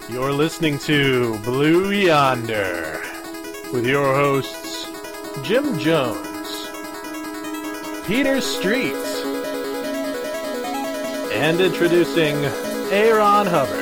You're listening to Blue Yonder with your hosts Jim Jones, Peter Street, and introducing Aaron Hubbard.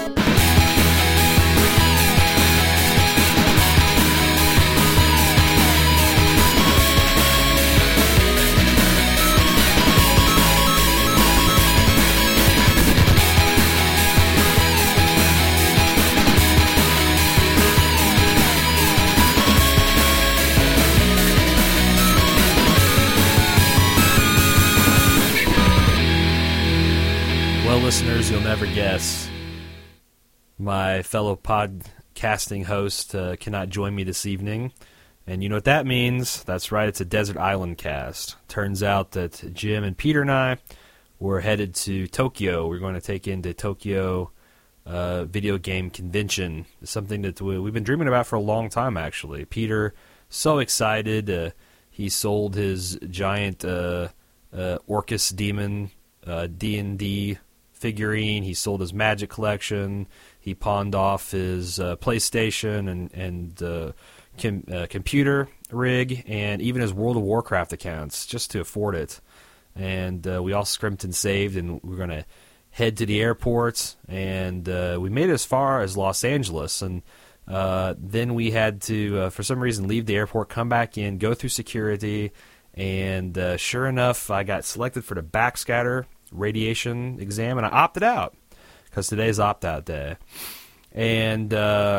Listeners, you'll never guess. My fellow podcasting host cannot join me this evening. And you know what that means? That's right, it's a Desert Island cast. Turns out that Jim and Peter and I were headed to Tokyo. We're going to take into Tokyo video game convention. It's something that we've been dreaming about for a long time, actually. Peter, so excited. He sold his giant Orcus Demon D&D figurine. He sold his Magic collection. He pawned off his PlayStation and computer rig, and even his World of Warcraft accounts just to afford it. And we all scrimped and saved, and we're going to head to the airport. And we made it as far as Los Angeles, and then we had to, for some reason, leave the airport, come back in, go through security, and sure enough, I got selected for the backscatter radiation exam, and I opted out because today's opt-out day. And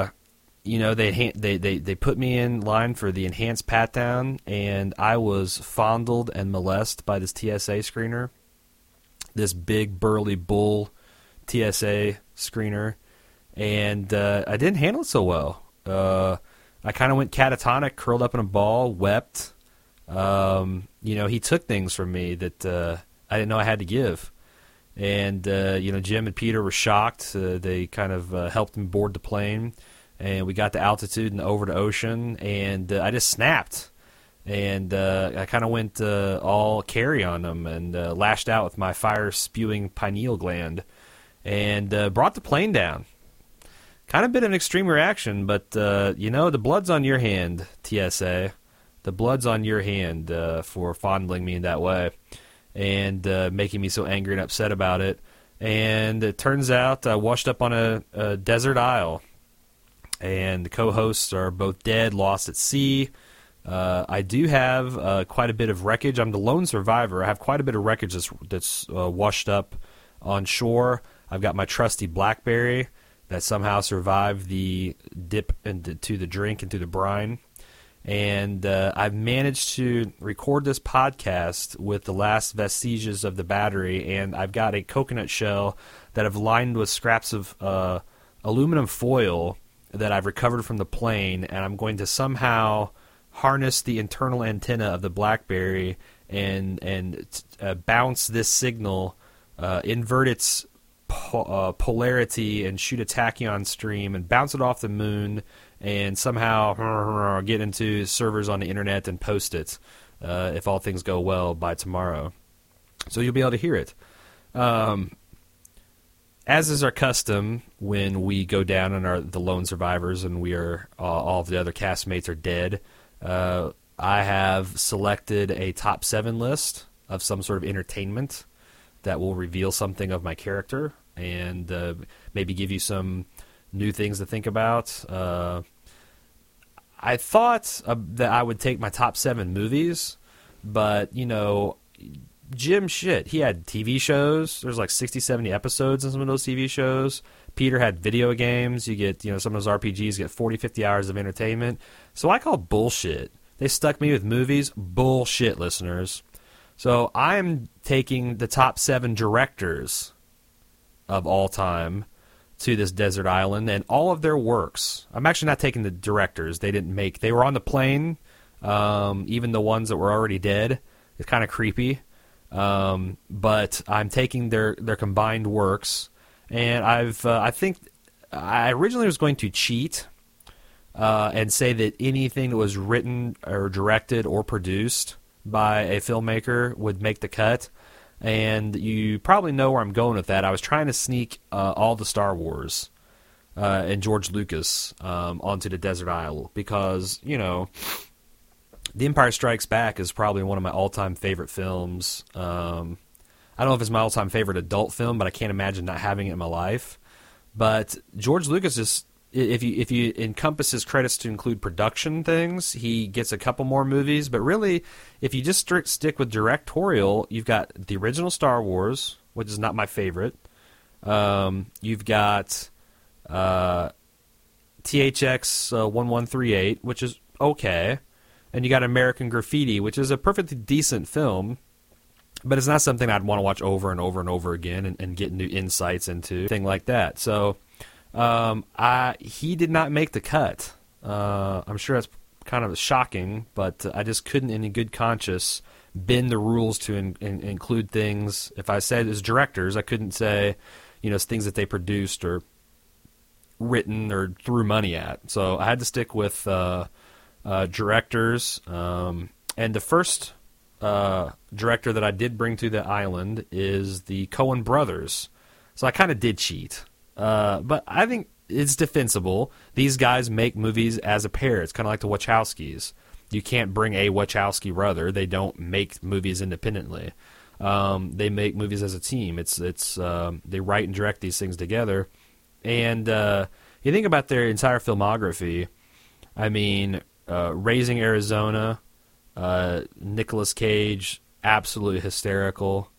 they put me in line for the enhanced pat-down, and I was fondled and molested by this TSA screener, this big burly bull TSA screener, and I didn't handle it so well. I kind of went catatonic, curled up in a ball, wept. He took things from me that I didn't know I had to give. And, Jim and Peter were shocked. They kind of helped me board the plane. And we got to altitude and over the ocean. And I just snapped. And I kind of went all carry on them and lashed out with my fire-spewing pineal gland. And brought the plane down. Kind of been an extreme reaction, but, the blood's on your hand, TSA. The blood's on your hand for fondling me in that way. And making me so angry and upset about it. And it turns out I washed up on a desert isle. And the co-hosts are both dead, lost at sea. I do have quite a bit of wreckage. I'm the lone survivor. I have quite a bit of wreckage that's washed up on shore. I've got my trusty BlackBerry that somehow survived the dip into the drink, into the brine. And I've managed to record this podcast with the last vestiges of the battery, and I've got a coconut shell that I've lined with scraps of aluminum foil that I've recovered from the plane, and I'm going to somehow harness the internal antenna of the BlackBerry and bounce this signal, invert its polarity, and shoot a tachyon stream, and bounce it off the moon, and somehow get into servers on the internet and post it, if all things go well, by tomorrow. So you'll be able to hear it. As is our custom, when we go down and the lone survivors and we are all of the other castmates are dead, I have selected a top 7 list of some sort of entertainment that will reveal something of my character and maybe give you some new things to think about. I thought that I would take my top 7 movies, but, Jim, he had TV shows. There's like 60, 70 episodes in some of those TV shows. Peter had video games. You get, some of those RPGs get 40, 50 hours of entertainment. So I call bullshit. They stuck me with movies. Bullshit, listeners. So I'm taking the top 7 directors of all time to this desert island and all of their works. I'm actually not taking the directors. They were on the plane, even the ones that were already dead. It's kind of creepy. But I'm taking their combined works, and I think I originally was going to cheat and say that anything that was written or directed or produced by a filmmaker would make the cut. And you probably know where I'm going with that. I was trying to sneak all the Star Wars and George Lucas onto the desert isle because, you know, The Empire Strikes Back is probably one of my all-time favorite films. I don't know if it's my all-time favorite adult film, but I can't imagine not having it in my life. But George Lucas is, if you encompass his credits to include production things, he gets a couple more movies. But really, if you just stick with directorial, you've got the original Star Wars, which is not my favorite. You've got THX 1138, which is okay. And you got American Graffiti, which is a perfectly decent film, but it's not something I'd want to watch over and over and over again and get new insights into, thing like that. So he did not make the cut. I'm sure that's kind of shocking, but I just couldn't in good conscience bend the rules to include things. If I said as directors, I couldn't say, you know, things that they produced or written or threw money at. So I had to stick with directors, and the first director that I did bring to the island is the Coen brothers. So I kind of did cheat, but I think it's defensible. These guys make movies as a pair. It's kind of like the Wachowskis. You can't bring a Wachowski brother. They don't make movies independently. They make movies as a team. It's they write and direct these things together. And you think about their entire filmography. I mean, Raising Arizona, Nicolas Cage, absolutely hysterical.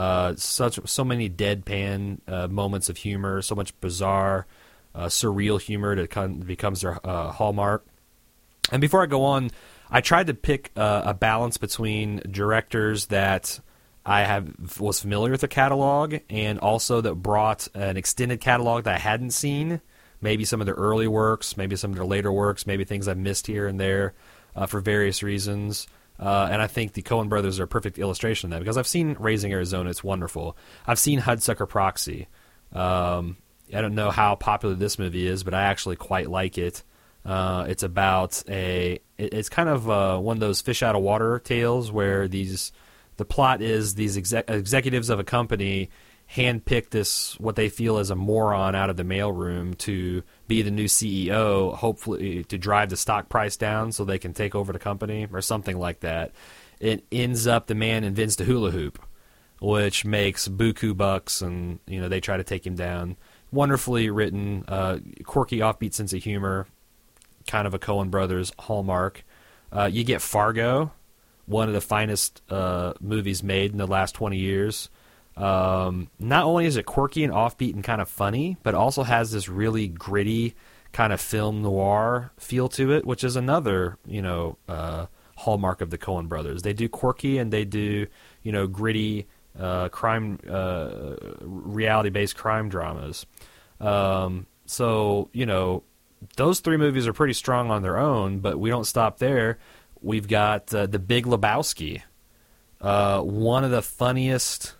So many deadpan moments of humor, so much bizarre, surreal humor that becomes their hallmark. And before I go on, I tried to pick a balance between directors that I was familiar with the catalog and also that brought an extended catalog that I hadn't seen. Maybe some of their early works, maybe some of their later works, maybe things I've missed here and there for various reasons. And I think the Coen brothers are a perfect illustration of that because I've seen Raising Arizona. It's wonderful. I've seen Hudsucker Proxy. I don't know how popular this movie is, but I actually quite like it. It's about it's kind of one of those fish out of water tales where the plot is these executives of a company handpick this, what they feel is a moron out of the mailroom to be the new CEO, hopefully to drive the stock price down so they can take over the company or something like that. It ends up the man invents the hula hoop, which makes buku bucks, and you know they try to take him down. Wonderfully written, quirky, offbeat sense of humor, kind of a Coen brothers hallmark. You get Fargo, one of the finest movies made in the last 20 years. Not only is it quirky and offbeat and kind of funny, but also has this really gritty kind of film noir feel to it, which is another, you know, hallmark of the Coen brothers. They do quirky and they do, you know, gritty crime, reality-based crime dramas. So, you know, those three movies are pretty strong on their own, but we don't stop there. We've got The Big Lebowski, one of the funniest.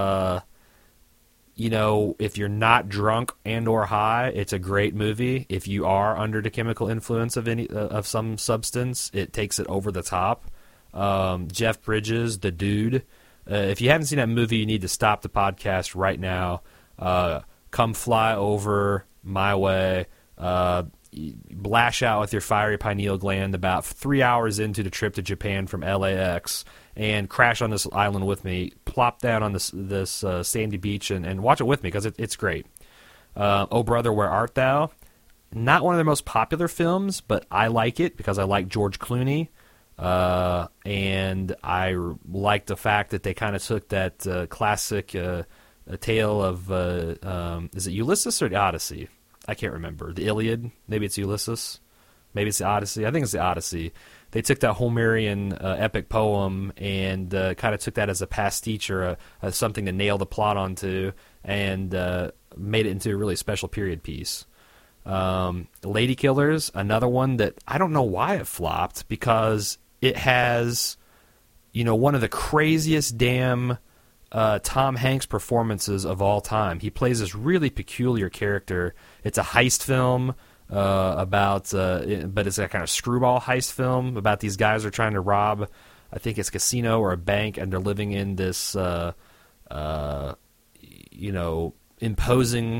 You know, if you're not drunk and or high, it's a great movie. If you are under the chemical influence of some substance, it takes it over the top. Jeff Bridges, the dude. If you haven't seen that movie, you need to stop the podcast right now. Come fly over my way. Blash out with your fiery pineal gland about 3 hours into the trip to Japan from LAX and crash on this island with me. Plop down on this sandy beach and watch it with me because it's great. Oh Brother, Where Art Thou? Not one of their most popular films, but I like it because I like George Clooney. And I like the fact that they kind of took that classic tale of, is it Ulysses or the Odyssey? I can't remember. The Iliad? Maybe it's Ulysses. Maybe it's the Odyssey. I think it's the Odyssey. They took that Homerian epic poem and kind of took that as a pastiche or something to nail the plot onto and made it into a really special period piece. Lady Killers, another one that I don't know why it flopped because it has, you know, one of the craziest damn Tom Hanks performances of all time. He plays this really peculiar character. It's a heist film but it's a kind of screwball heist film about these guys are trying to rob, I think it's a casino or a bank, and they're living in this, you know, imposing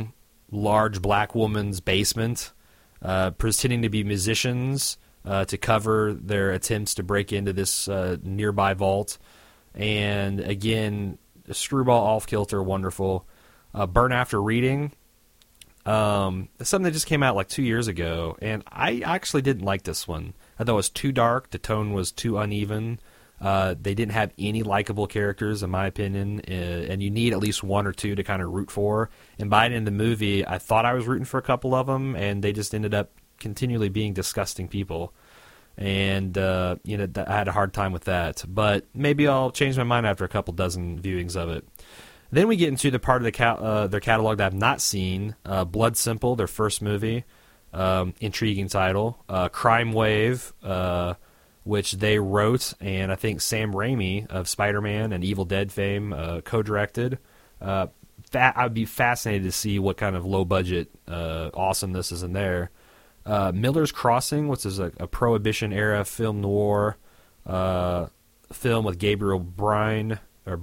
large black woman's basement, pretending to be musicians to cover their attempts to break into this nearby vault. And again, Screwball, Off Kilter, wonderful. Burn After Reading, something that just came out like 2 years ago, and I actually didn't like this one. I thought it was too dark, the tone was too uneven. They didn't have any likable characters, in my opinion, and you need at least one or two to kind of root for. And by the end of the movie, I thought I was rooting for a couple of them, and they just ended up continually being disgusting people. And, I had a hard time with that. But maybe I'll change my mind after a couple dozen viewings of it. Then we get into the part of their catalog that I've not seen. Blood Simple, their first movie. Intriguing title. Crime Wave, which they wrote, and I think Sam Raimi of Spider-Man and Evil Dead fame co-directed. I'd be fascinated to see what kind of low-budget awesomeness is in there. Miller's Crossing, which is a Prohibition-era film noir film with Gabriel Byrne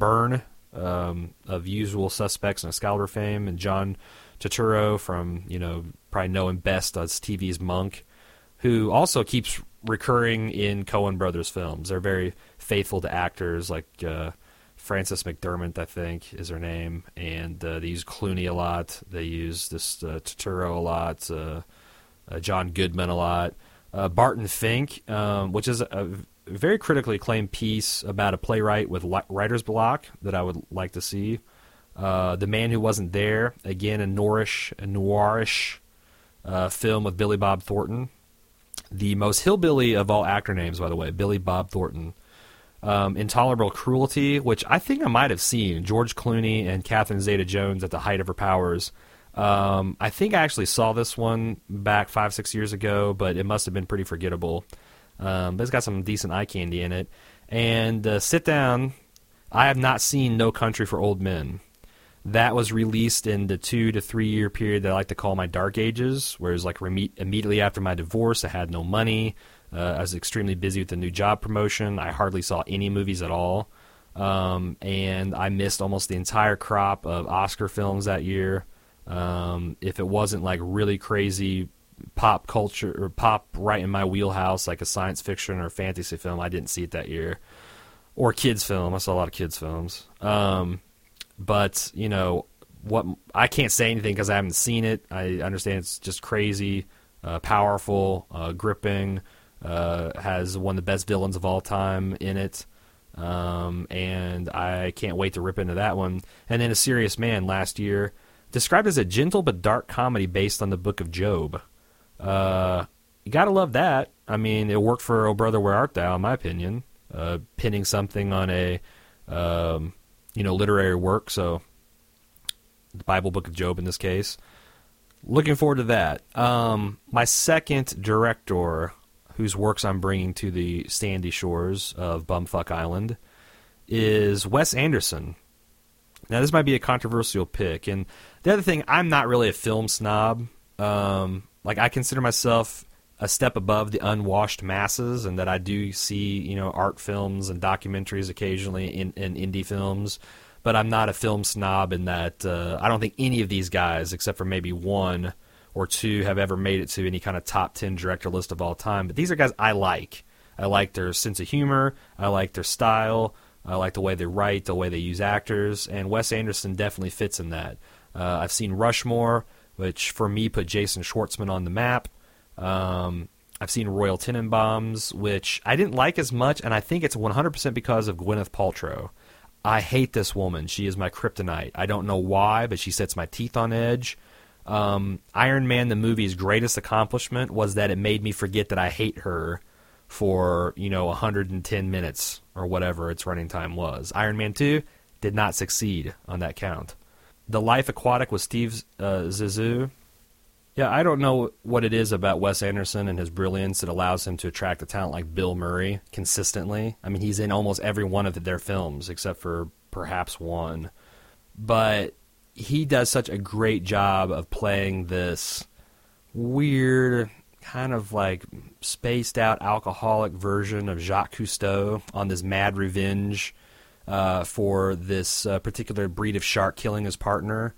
of Usual Suspects and Excalibur fame, and John Turturro from, probably know him best as TV's Monk, who also keeps recurring in Coen Brothers films. They're very faithful to actors like Frances McDermott, I think, is her name, and they use Clooney a lot. They use this Turturro a lot, John Goodman a lot. Barton Fink, which is a very critically acclaimed piece about a playwright with writer's block that I would like to see. The Man Who Wasn't There, again a noirish film with Billy Bob Thornton. The most hillbilly of all actor names, by the way, Billy Bob Thornton. Intolerable Cruelty, which I think I might have seen. George Clooney and Catherine Zeta-Jones at the height of her powers. I think I actually saw this one back 5-6 years ago, but it must have been pretty forgettable. But it's got some decent eye candy in it. And Sit Down, I have not seen No Country for Old Men. That was released in the 2 to 3 year period that I like to call my dark ages, whereas like immediately after my divorce, I had no money. I was extremely busy with the new job promotion. I hardly saw any movies at all. And I missed almost the entire crop of Oscar films that year. If it wasn't like really crazy pop culture or pop right in my wheelhouse, like a science fiction or fantasy film, I didn't see it that year. Or kids film. I saw a lot of kids films. But, what I can't say anything because I haven't seen it. I understand it's just crazy, powerful, gripping, has one of the best villains of all time in it. And I can't wait to rip into that one. And then A Serious Man last year, described as a gentle but dark comedy based on the Book of Job. You gotta love that. I mean, it worked for Oh Brother, Where Art Thou, in my opinion. Pinning something on a literary work, so the Bible, Book of Job in this case. Looking forward to that. My second director, whose works I'm bringing to the sandy shores of Bumfuck Island, is Wes Anderson. Now, this might be a controversial pick, and the other thing, I'm not really a film snob. I consider myself a step above the unwashed masses, and that I do see, art films and documentaries occasionally in indie films, but I'm not a film snob in that I don't think any of these guys, except for maybe one or two, have ever made it to any kind of top 10 director list of all time. But these are guys I like. I like their sense of humor. I like their style. I like the way they write, the way they use actors, and Wes Anderson definitely fits in that. I've seen Rushmore, which for me put Jason Schwartzman on the map. I've seen Royal Tenenbaums, which I didn't like as much, and I think it's 100% because of Gwyneth Paltrow. I hate this woman. She is my kryptonite. I don't know why, but she sets my teeth on edge. Iron Man, the movie's greatest accomplishment, was that it made me forget that I hate her for, 110 minutes or whatever its running time was. Iron Man 2 did not succeed on that count. The Life Aquatic with Steve Zissou. Yeah, I don't know what it is about Wes Anderson and his brilliance that allows him to attract a talent like Bill Murray consistently. I mean, he's in almost every one of their films except for perhaps one. But he does such a great job of playing this weird, kind of like spaced out alcoholic version of Jacques Cousteau on this mad revenge for this particular breed of shark killing his partner.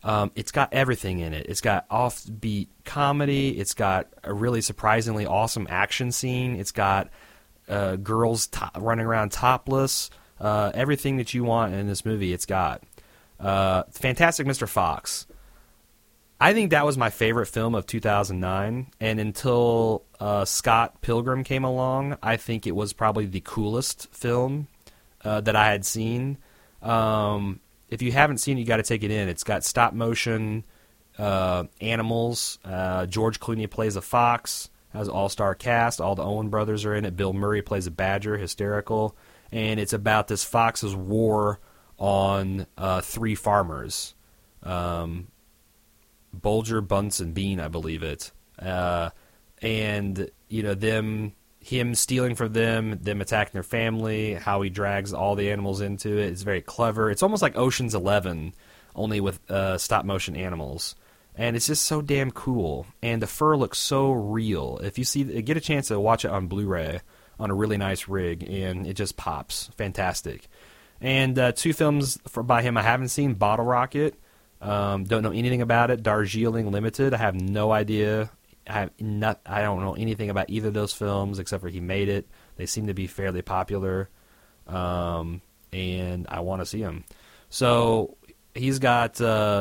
It's got everything in it. It's got offbeat comedy. It's got a really surprisingly awesome action scene. It's got girls running around topless. Everything that you want in this movie, it's got. Fantastic Mr. Fox. I think that was my favorite film of 2009, and until Scott Pilgrim came along, I think it was probably the coolest film that I had seen. If you haven't seen it, you got to take it in. It's got stop motion animals. George Clooney plays a fox. Has an all-star cast. All the Owen brothers are in it. Bill Murray plays a badger, hysterical. And it's about this fox's war on three farmers. Bulger, Bunce, and Bean, I believe it. And, you know, him stealing from them attacking their family, how he drags all the animals into it. It's very clever. It's almost like Ocean's 11, only with stop-motion animals. And it's just so damn cool. And the fur looks so real. If you get a chance to watch it on Blu-ray on a really nice rig, and it just pops. Fantastic. And two films by him I haven't seen, Bottle Rocket. Don't know anything about it. Darjeeling Limited. I have no idea. I don't know anything about either of those films except for he made it. They seem to be fairly popular, and I want to see them. So he's got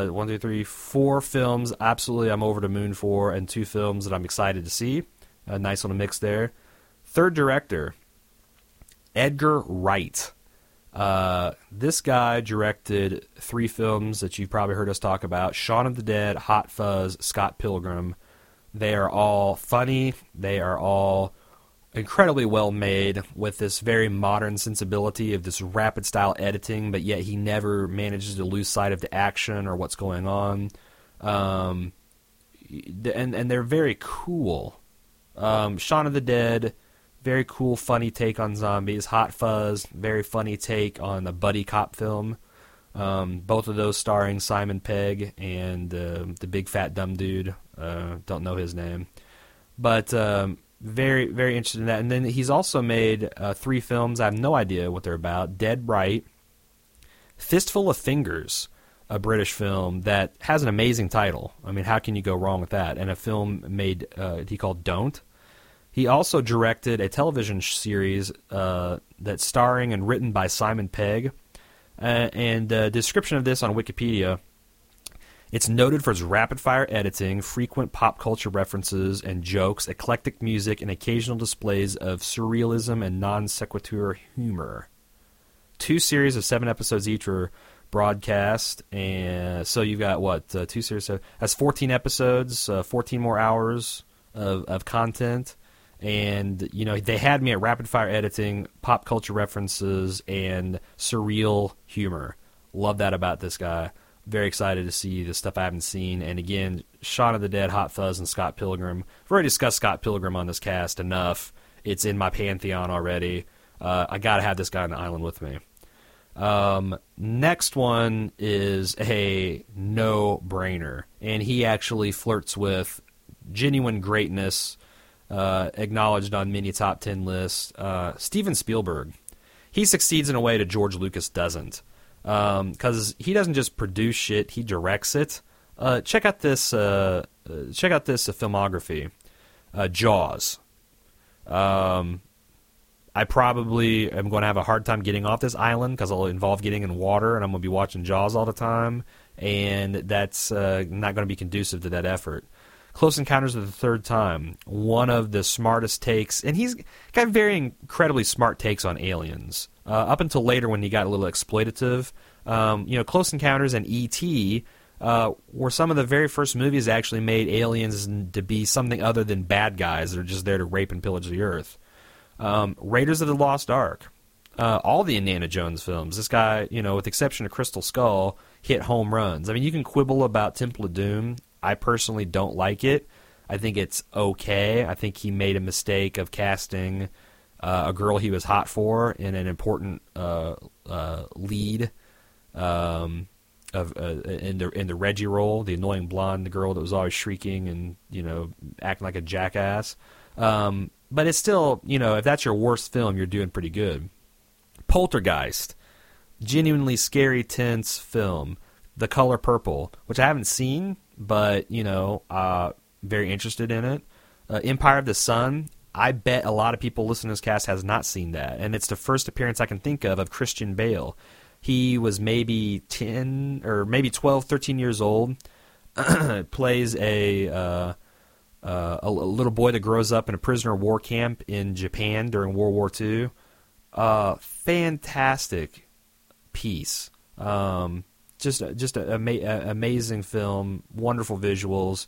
4 films. Absolutely, I'm over the moon for, and 2 films that I'm excited to see. A nice little mix there. Third director, Edgar Wright. This guy directed 3 films that you've probably heard us talk about: Shaun of the Dead, Hot Fuzz, Scott Pilgrim. They are all funny. They are all incredibly well made with this very modern sensibility of this rapid style editing, but yet he never manages to lose sight of the action or what's going on. And they're very cool. Shaun of the Dead, very cool, funny take on zombies. Hot Fuzz, very funny take on a buddy cop film. Both of those starring Simon Pegg and the big fat dumb dude. Don't know his name. But very, very interested in that. And then he's also made 3 films. I have no idea what they're about. Dead Right, Fistful of Fingers, a British film that has an amazing title. I mean, how can you go wrong with that? And a film made he called Don't. He also directed a television series that's starring and written by Simon Pegg. And the description of this on Wikipedia: it's noted for its rapid-fire editing, frequent pop culture references and jokes, eclectic music, and occasional displays of surrealism and non-sequitur humor. 2 series of 7 episodes each were broadcast, and so you've got, 2 series? That's 14 episodes, 14 more hours of content. And, you know, they had me at rapid-fire editing, pop culture references, and surreal humor. Love that about this guy. Very excited to see the stuff I haven't seen. And again, Shaun of the Dead, Hot Fuzz, and Scott Pilgrim. I've already discussed Scott Pilgrim on this cast enough. It's in my pantheon already. I got to have this guy on the island with me. Next one is a no-brainer. And he actually flirts with genuine greatness, acknowledged on many top 10 lists. Steven Spielberg. He succeeds in a way that George Lucas doesn't. Because he doesn't just produce shit, he directs it. Check out this filmography. Jaws. I probably am going to have a hard time getting off this island because it'll involve getting in water, and I'm going to be watching Jaws all the time, and that's not going to be conducive to that effort. Close Encounters of the Third Time, one of the smartest takes, and he's got very incredibly smart takes on aliens. Up until later when he got a little exploitative, Close Encounters and E.T. Were some of the very first movies that actually made aliens to be something other than bad guys that are just there to rape and pillage the earth. Raiders of the Lost Ark, all the Indiana Jones films. This guy, with the exception of Crystal Skull, hit home runs. I mean, you can quibble about Temple of Doom. I personally don't like it. I think it's okay. I think he made a mistake of casting a girl he was hot for in an important lead in the Reggie role, the annoying blonde girl that was always shrieking and acting like a jackass. But it's still, if that's your worst film, you're doing pretty good. Poltergeist, genuinely scary, tense film. The Color Purple, which I haven't seen, but very interested in it. Empire of the Sun. I bet a lot of people listening to this cast has not seen that, and it's the first appearance I can think of Christian Bale. He was maybe 10 or maybe 12, 13 years old. Plays a little boy that grows up in a prisoner of war camp in Japan during World War II. Fantastic piece. Just an amazing film, wonderful visuals,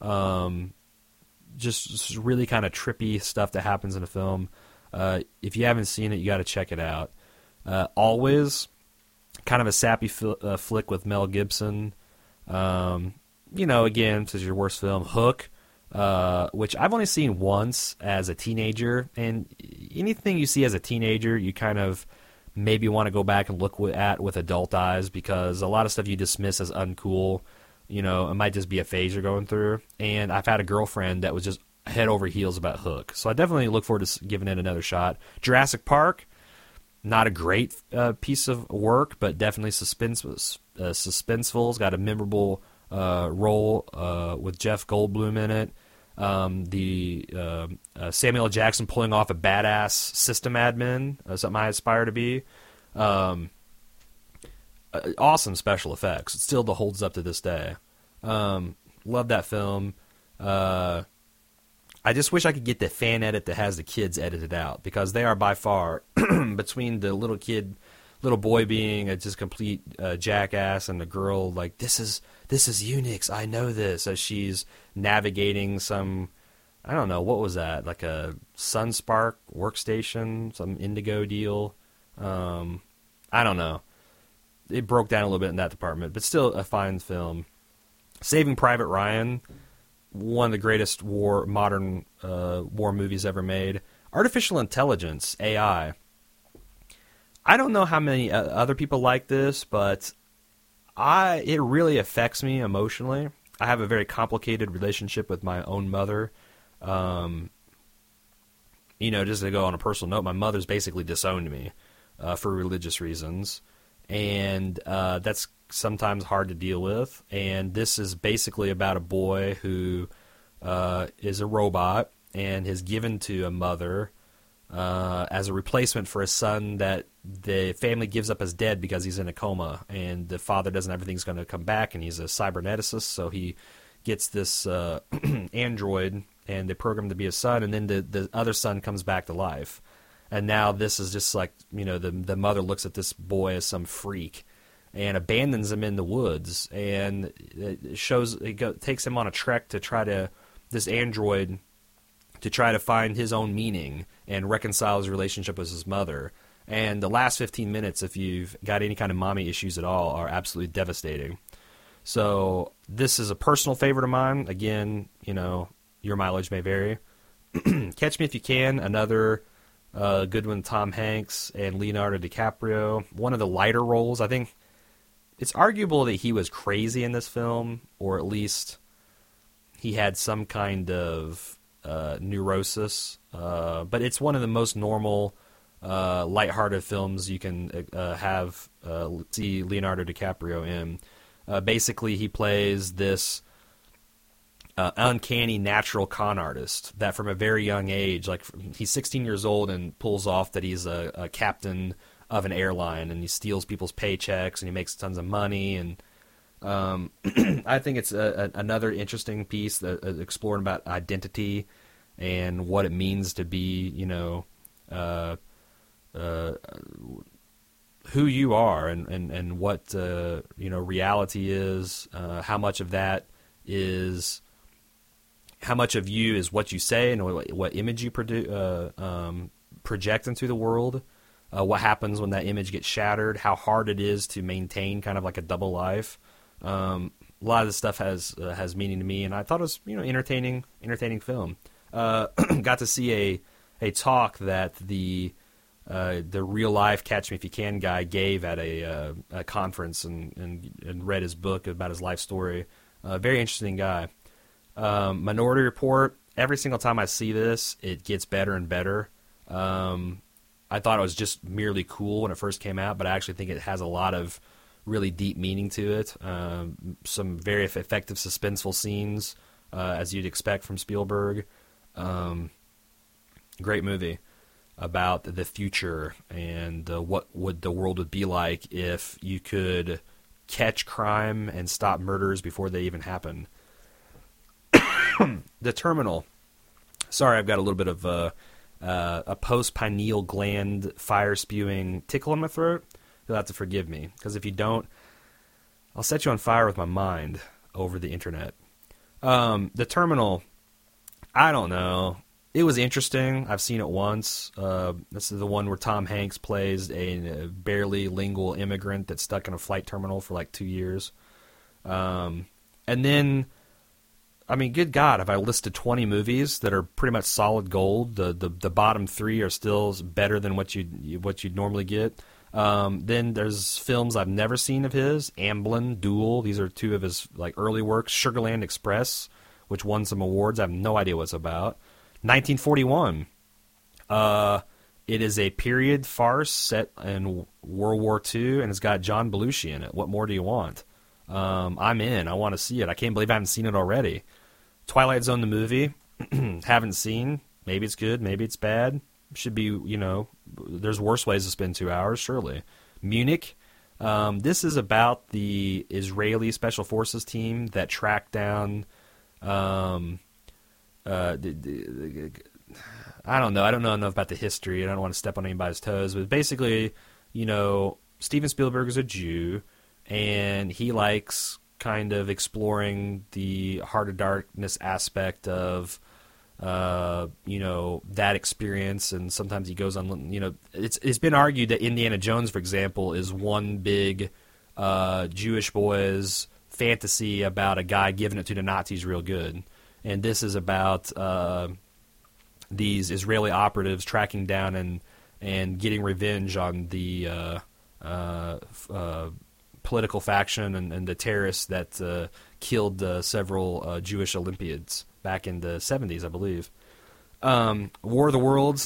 just really kind of trippy stuff that happens in the film. If you haven't seen it, you got to check it out. Always, kind of a sappy flick with Mel Gibson. Again, this is your worst film. Hook, which I've only seen once as a teenager, and anything you see as a teenager, you kind of maybe want to go back and look at with adult eyes, because a lot of stuff you dismiss as uncool, it might just be a phase you're going through. And I've had a girlfriend that was just head over heels about Hook, so I definitely look forward to giving it another shot. Jurassic Park, not a great piece of work, but definitely suspenseful. It's got a memorable role with Jeff Goldblum in it. Samuel L. Jackson pulling off a badass system admin, something I aspire to be. Awesome special effects. It still holds up to this day. Love that film. I just wish I could get the fan edit that has the kids edited out, because they are by far, between the little boy being a just complete jackass, and the girl like, this is Unix, I know this, as she's navigating some, I don't know, what was that, like a SunSpark workstation, some Indigo deal. I don't know. It broke down a little bit in that department, but still a fine film. Saving Private Ryan, one of the greatest modern war movies ever made. Artificial Intelligence, AI. I don't know how many other people like this, but it really affects me emotionally. I have a very complicated relationship with my own mother. Just to go on a personal note, my mother's basically disowned me for religious reasons, and that's sometimes hard to deal with. And this is basically about a boy who is a robot and is given to a mother as a replacement for a son that the family gives up as dead because he's in a coma, and the father doesn't have everything's going to come back, and he's a cyberneticist, so he gets this android, and they program to be his son, and then the other son comes back to life. And now this is just like, the mother looks at this boy as some freak and abandons him in the woods, and takes him on a trek to try to, this android, to try to find his own meaning and reconcile his relationship with his mother. And the last 15 minutes, if you've got any kind of mommy issues at all, are absolutely devastating. So this is a personal favorite of mine. Again, your mileage may vary. Catch Me If You Can, another good one, Tom Hanks and Leonardo DiCaprio. One of the lighter roles. I think it's arguable that he was crazy in this film, or at least he had some kind of neurosis. But it's one of the most normal, lighthearted films you can see Leonardo DiCaprio in. Basically, he plays this uncanny natural con artist that from a very young age, like he's 16 years old and pulls off that he's a captain of an airline, and he steals people's paychecks, and he makes tons of money. And I think it's another interesting piece that exploring about identity and what it means to be, who you are, and what reality is. How much of that is, how much of you is what you say, and what image you project into the world. What happens when that image gets shattered? How hard it is to maintain kind of like a double life. A lot of this stuff has meaning to me, and I thought it was entertaining film. Got to see a talk that the real life Catch Me If You Can guy gave at a conference, and read his book about his life story. Very interesting guy. Minority Report. Every single time I see this, it gets better and better. I thought it was just merely cool when it first came out, but I actually think it has a lot of really deep meaning to it. Some very effective suspenseful scenes, as you'd expect from Spielberg. Great movie about the future and what would the world would be like if you could catch crime and stop murders before they even happen. The Terminal. Sorry, I've got a little bit of a post-pineal gland fire-spewing tickle in my throat. You'll have to forgive me, because if you don't, I'll set you on fire with my mind over the internet. The Terminal, I don't know. It was interesting. I've seen it once. This is the one where Tom Hanks plays a barely lingual immigrant that's stuck in a flight terminal for like 2 years. And then, I mean, good God, if I listed 20 movies that are pretty much solid gold, the bottom 3 are still better than what you'd normally get. Then there's films I've never seen of his. Amblin, Duel. These are 2 of his like early works. Sugarland Express, which won some awards. I have no idea what it's about. 1941. It is a period farce set in World War II, and it's got John Belushi in it. What more do you want? I'm in. I want to see it. I can't believe I haven't seen it already. Twilight Zone, the movie. Haven't seen. Maybe it's good. Maybe it's bad. Should be, there's worse ways to spend 2 hours, surely. Munich. This is about the Israeli Special Forces team that tracked down... I don't know. I don't know enough about the history. I don't want to step on anybody's toes. But basically, Steven Spielberg is a Jew, and he likes kind of exploring the Heart of Darkness aspect of, that experience. And sometimes he goes on, it's been argued that Indiana Jones, for example, is one big Jewish boy's fantasy about a guy giving it to the Nazis real good. And this is about these Israeli operatives tracking down and getting revenge on the political faction and the terrorists that killed several Jewish Olympiads back in the 70s, I believe. War of the Worlds.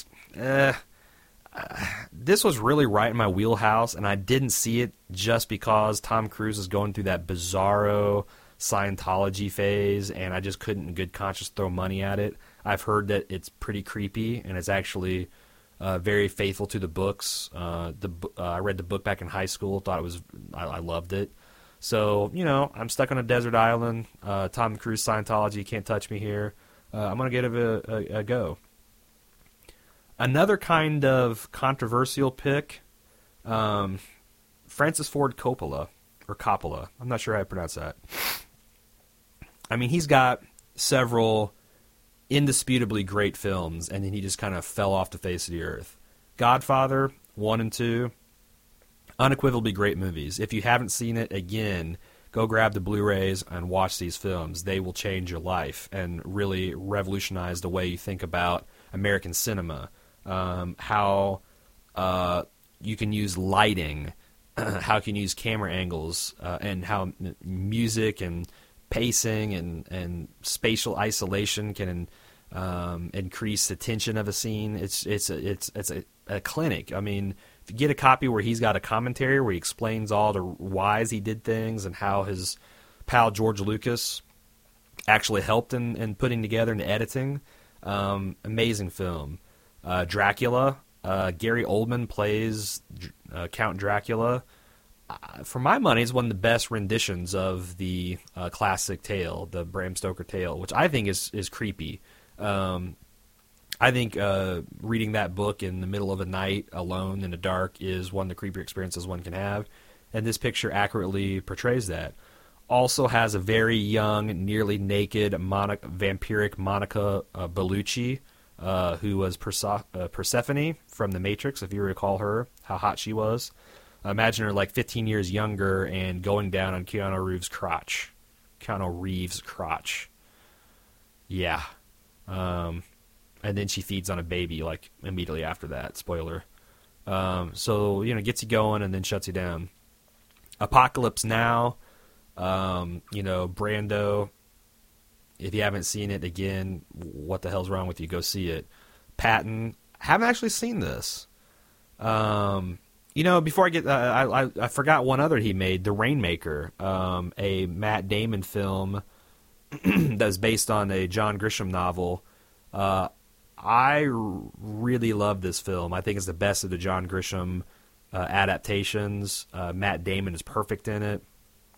This was really right in my wheelhouse, and I didn't see it just because Tom Cruise is going through that bizarro Scientology phase, and I just couldn't in good conscience throw money at it. I've heard that it's pretty creepy, and it's actually very faithful to the books. I read the book back in high school, thought it was, I loved it. So, I'm stuck on a desert island. Tom Cruise Scientology can't touch me here. I'm going to give it a go. Another kind of controversial pick, Francis Ford Coppola, or Coppola. I'm not sure how to pronounce that. I mean, he's got several indisputably great films, and then he just kind of fell off the face of the earth. Godfather 1 and 2, unequivocally great movies. If you haven't seen it, again, go grab the Blu-rays and watch these films. They will change your life and really revolutionize the way you think about American cinema. How you can use lighting, how you can use camera angles, and how music and pacing and spatial isolation can increase the tension of a scene. It's a clinic. I mean, if you get a copy where he's got a commentary where he explains all the whys he did things and how his pal George Lucas actually helped in putting together and editing, amazing film. Dracula. Gary Oldman plays Count Dracula. For my money, it's one of the best renditions of the classic tale, the Bram Stoker tale, which I think is creepy. I think reading that book in the middle of the night, alone in the dark, is one of the creepier experiences one can have, and this picture accurately portrays that. Also has a very young, nearly naked, vampiric Monica Bellucci, who was Persephone from The Matrix, if you recall her, how hot she was. Imagine her like 15 years younger and going down on Keanu Reeves' crotch. Yeah. And then she feeds on a baby like immediately after that. Spoiler. So, gets you going and then shuts you down. Apocalypse Now. Brando. If you haven't seen it, again, what the hell's wrong with you? Go see it. Patton. Haven't actually seen this. Before I get, I forgot one other he made, The Rainmaker, a Matt Damon film that's based on a John Grisham novel. I really love this film. I think it's the best of the John Grisham adaptations. Matt Damon is perfect in it.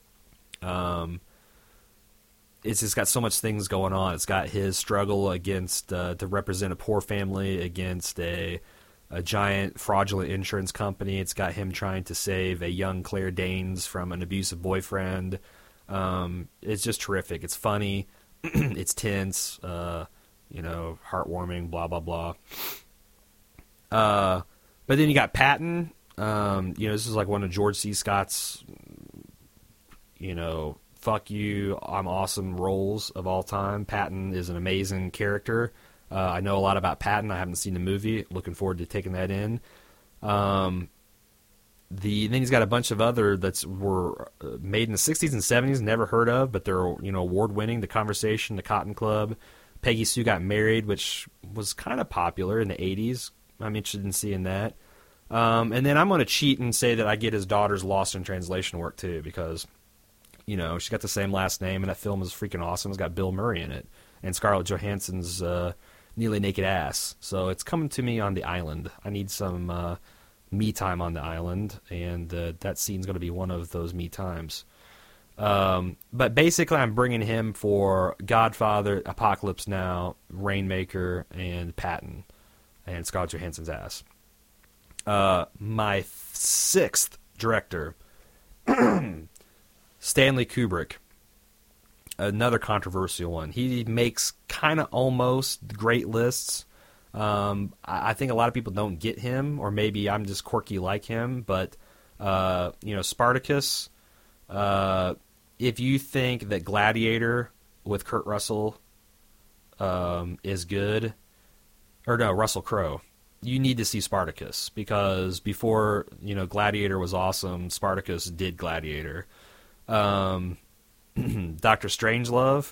It's just got so much things going on. It's got his struggle against to represent a poor family against a giant fraudulent insurance company. It's got him trying to save a young Claire Danes from an abusive boyfriend. It's just terrific. It's funny. It's tense. Heartwarming. Blah blah blah. But then you got Patton. This is like one of George C. Scott's, fuck you, I'm awesome roles of all time. Patton is an amazing character. I know a lot about Patton. I haven't seen the movie. Looking forward to taking that in. Then he's got a bunch of other that were made in the 60s and 70s, never heard of, but they're award-winning. The Conversation, The Cotton Club, Peggy Sue Got Married, which was kind of popular in the 80s. I'm interested in seeing that. And then I'm going to cheat and say that I get his daughter's Lost in Translation work too, because she's got the same last name, and that film is freaking awesome. It's got Bill Murray in it and Scarlett Johansson's nearly naked ass. So it's coming to me on the island. I need some me time on the island, and that scene's going to be one of those me times. But basically, I'm bringing him for Godfather, Apocalypse Now, Rainmaker, and Patton, and Scarlett Johansson's ass. My sixth director, Stanley Kubrick. Another controversial one. He makes kind of almost great lists. I think a lot of people don't get him, or maybe I'm just quirky like him. But Spartacus. If you think that Gladiator with Kurt Russell is good, or no, Russell Crowe, you need to see Spartacus, because before Gladiator was awesome, Spartacus did Gladiator. Dr. Strangelove.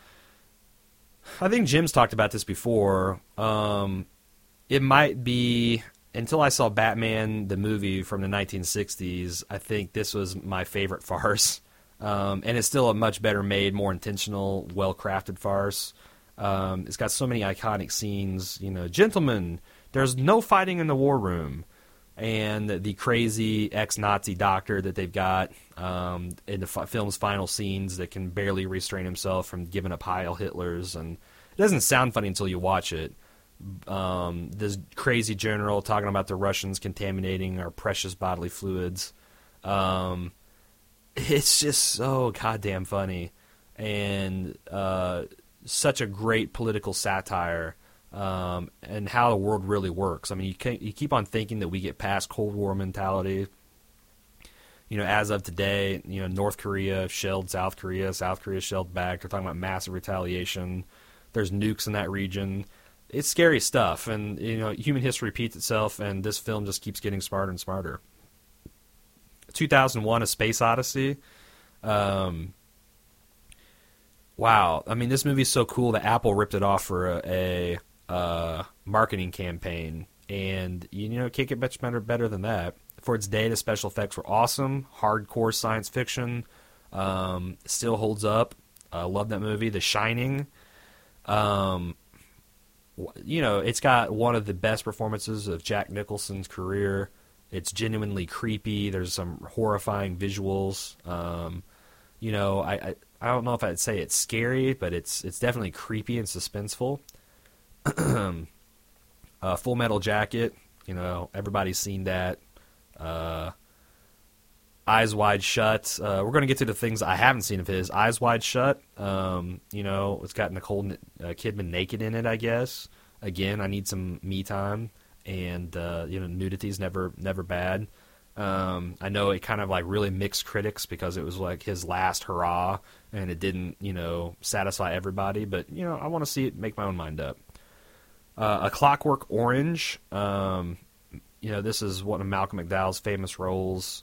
I think Jim's talked about this before. It might be, until I saw Batman, the movie from the 1960s, I think this was my favorite farce. And it's still a much better made, more intentional, well-crafted farce. It's got so many iconic scenes. Gentlemen, there's no fighting in the war room. And the crazy ex-Nazi doctor that they've got in the film's final scenes that can barely restrain himself from giving up Heil Hitlers. And it doesn't sound funny until you watch it. This crazy general talking about the Russians contaminating our precious bodily fluids. It's just so goddamn funny. And such a great political satire. And how the world really works. I mean, you keep on thinking that we get past Cold War mentality. As of today, North Korea shelled South Korea, South Korea shelled back. They're talking about massive retaliation. There's nukes in that region. It's scary stuff, and human history repeats itself, and this film just keeps getting smarter and smarter. 2001: A Space Odyssey. Wow, I mean, this movie is so cool that Apple ripped it off for a marketing campaign, and it can't get much better than that. For its day, the special effects were awesome. Hardcore science fiction, still holds up. Love that movie. The Shining, it's got one of the best performances of Jack Nicholson's career. It's genuinely creepy. There's some horrifying visuals. I don't know if I'd say it's scary, but it's definitely creepy and suspenseful. Full Metal Jacket, everybo's seen that. Eyes Wide Shut. We're going to get to the things I haven't seen of his. Eyes Wide Shut. It's got Nicole Kidman naked in it, I guess. Again, I need some me time, and nudity's never bad. I know it kind of like really mixed critics because it was like his last hurrah, and it didn't satisfy everybody. But I want to see it, make my own mind up. A Clockwork Orange. This is one of Malcolm McDowell's famous roles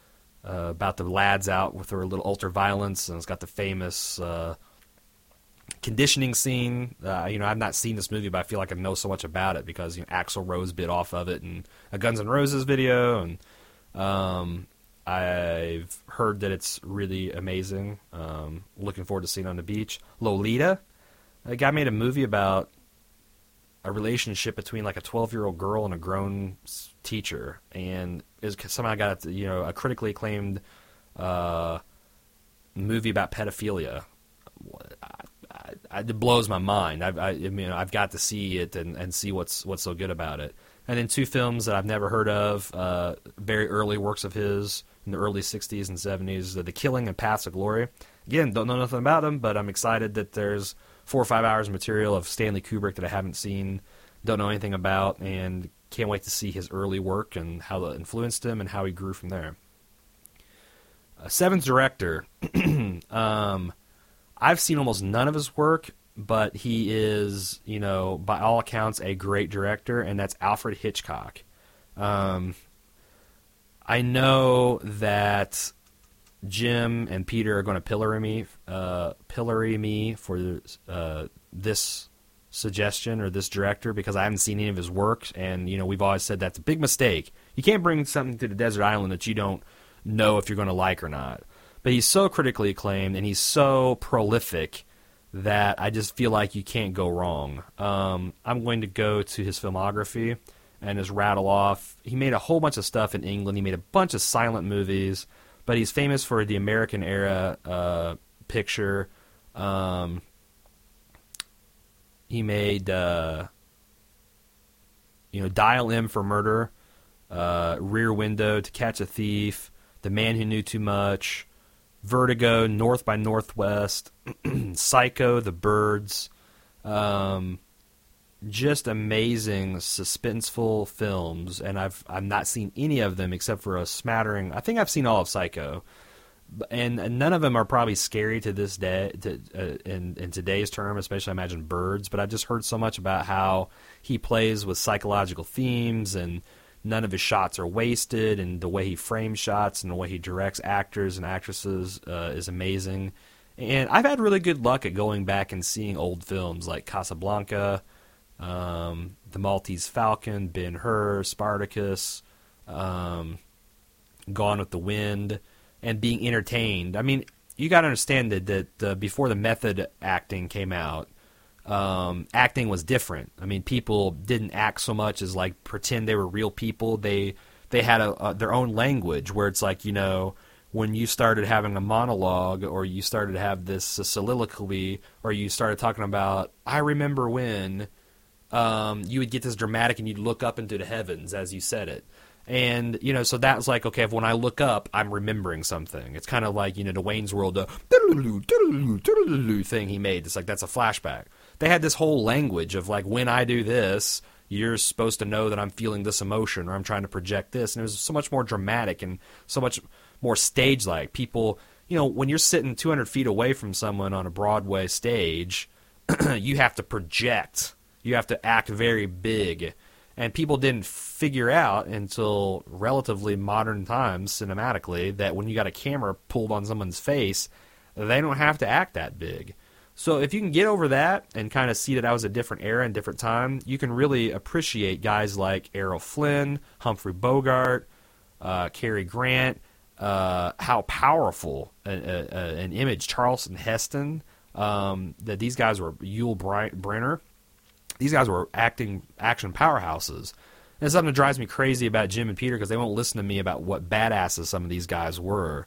about the lads out with their little ultra-violence, and it's got the famous conditioning scene. I've not seen this movie, but I feel like I know so much about it because Axl Rose bit off of it in a Guns N' Roses video, and I've heard that it's really amazing. Looking forward to seeing it on the beach. Lolita, a guy made a movie about a relationship between like a 12-year-old girl and a grown teacher, and is somehow got a critically acclaimed movie about pedophilia. It blows my mind. I've got to see it and see what's so good about it. And then 2 films that I've never heard of, very early works of his in the early 60s and 70s, The Killing and Paths of Glory. Again, don't know nothing about them, but I'm excited that there's 4 or 5 hours of material of Stanley Kubrick that I haven't seen, don't know anything about, and can't wait to see his early work and how that influenced him and how he grew from there. Seven's director. I've seen almost none of his work, but he is, by all accounts, a great director, and that's Alfred Hitchcock. I know that Jim and Peter are going to pillory me for this suggestion or this director because I haven't seen any of his work, and we've always said that's a big mistake. You can't bring something to the desert island that you don't know if you're going to like or not. But he's so critically acclaimed and he's so prolific that I just feel like you can't go wrong. I'm going to go to his filmography and just rattle off. He made a whole bunch of stuff in England. He made a bunch of silent movies, but he's famous for the American era picture. He made Dial M for Murder, Rear Window, To Catch a Thief, The Man Who Knew Too Much, Vertigo, North by Northwest, Psycho, The Birds. Just amazing, suspenseful films, and I've not seen any of them except for a smattering. I think I've seen all of Psycho, and none of them are probably scary to this day, in today's term, especially I imagine Birds. But I've just heard so much about how he plays with psychological themes, and none of his shots are wasted, and the way he frames shots and the way he directs actors and actresses is amazing. And I've had really good luck at going back and seeing old films like Casablanca, The Maltese Falcon, Ben-Hur, Spartacus, Gone with the Wind, and being entertained. I mean, you got to understand that before the method acting came out, acting was different. I mean, people didn't act so much as like pretend they were real people. They had their own language where it's like, when you started having a monologue or you started to have this soliloquy or you started talking about, I remember when, you would get this dramatic and you'd look up into the heavens as you said it. And, so that was like, okay, if when I look up, I'm remembering something. It's kind of like, the Wayne's World thing he made. It's like, that's a flashback. They had this whole language of like, when I do this, you're supposed to know that I'm feeling this emotion or I'm trying to project this. And it was so much more dramatic and so much more stage-like. People, when you're sitting 200 feet away from someone on a Broadway stage, you have to project. You have to act very big. And people didn't figure out until relatively modern times, cinematically, that when you got a camera pulled on someone's face, they don't have to act that big. So if you can get over that and kind of see that was a different era and different time, you can really appreciate guys like Errol Flynn, Humphrey Bogart, Cary Grant, how powerful an image, Charlton Heston, that these guys were, Yul Brynner. These guys were action powerhouses. And it's something that drives me crazy about Jim and Peter because they won't listen to me about what badasses some of these guys were.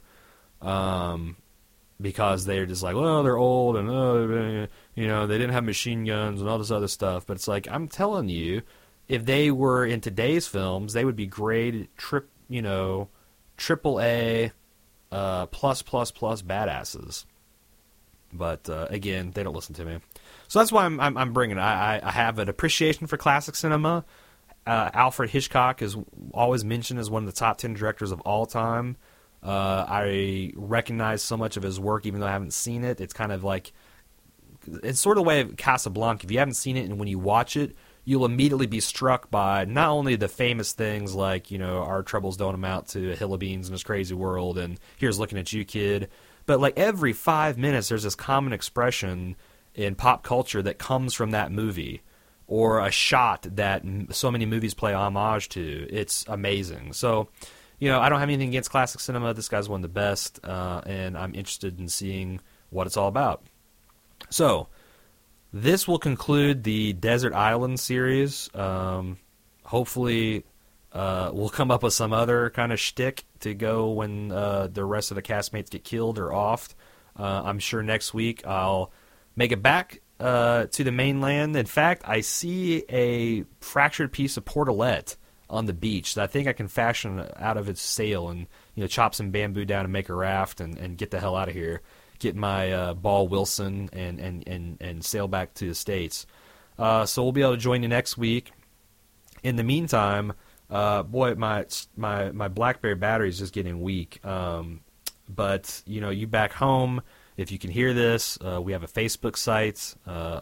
Because they're just like, well, they're old and, they didn't have machine guns and all this other stuff. But it's like, I'm telling you, if they were in today's films, they would be grade triple A, plus badasses. But, again, they don't listen to me. So that's why I'm bringing it. I have an appreciation for classic cinema. Alfred Hitchcock is always mentioned as one of the top 10 directors of all time. I recognize so much of his work, even though I haven't seen it. It's kind of like, it's sort of the way of Casablanca. If you haven't seen it and when you watch it, you'll immediately be struck by not only the famous things like, Our Troubles Don't Amount to a Hill of Beans in This Crazy World and Here's Looking at You, Kid, but like every 5 minutes there's this common expression in pop culture that comes from that movie, or a shot that so many movies play homage to. It's amazing. So, I don't have anything against classic cinema. This guy's one of the best, and I'm interested in seeing what it's all about. So, this will conclude the Desert Island series. Hopefully, we'll come up with some other kind of shtick to go when the rest of the castmates get killed or offed. I'm sure next week I'll make it back to the mainland. In fact, I see a fractured piece of portalette on the beach that I think I can fashion out of its sail and chop some bamboo down and make a raft and get the hell out of here. Get my Ball Wilson and sail back to the States. So we'll be able to join you next week. In the meantime, boy, my BlackBerry battery is just getting weak. But you back home, if you can hear this, we have a Facebook site,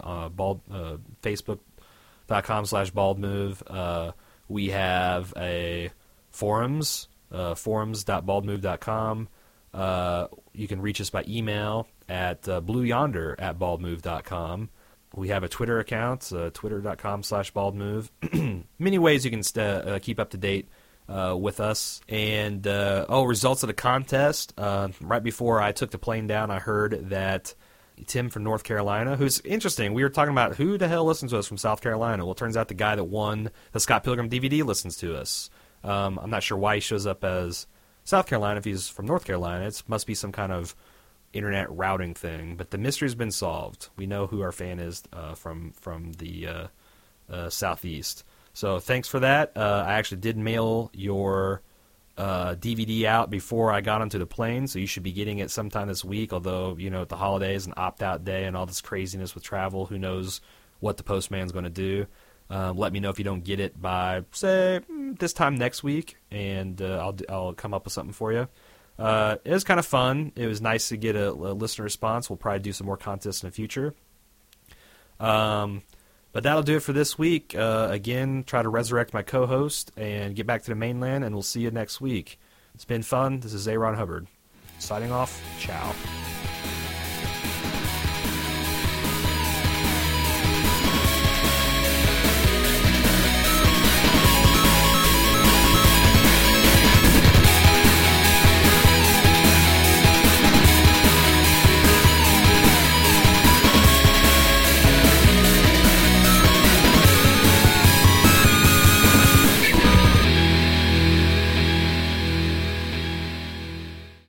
facebook.com/baldmove. We have a forums, forums.baldmove.com. You can reach us by email at blueyonder@baldmove.com. We have a Twitter account, twitter.com/baldmove. Many ways you can keep up to date with us. And, results of the contest. Right before I took the plane down, I heard that Tim from North Carolina, who's interesting. We were talking about who the hell listens to us from South Carolina. Well, it turns out the guy that won the Scott Pilgrim DVD listens to us. I'm not sure why he shows up as South Carolina if he's from North Carolina. It must be some kind of internet routing thing. But the mystery's been solved. We know who our fan is from the Southeast. So thanks for that. I actually did mail your DVD out before I got onto the plane, so you should be getting it sometime this week, although, the holidays and opt-out day and all this craziness with travel, who knows what the postman's going to do. Let me know if you don't get it by, say, this time next week, and I'll come up with something for you. It was kind of fun. It was nice to get a listener response. We'll probably do some more contests in the future. But that'll do it for this week. Again, try to resurrect my co-host and get back to the mainland, and we'll see you next week. It's been fun. This is Aaron Hubbard. Signing off. Ciao.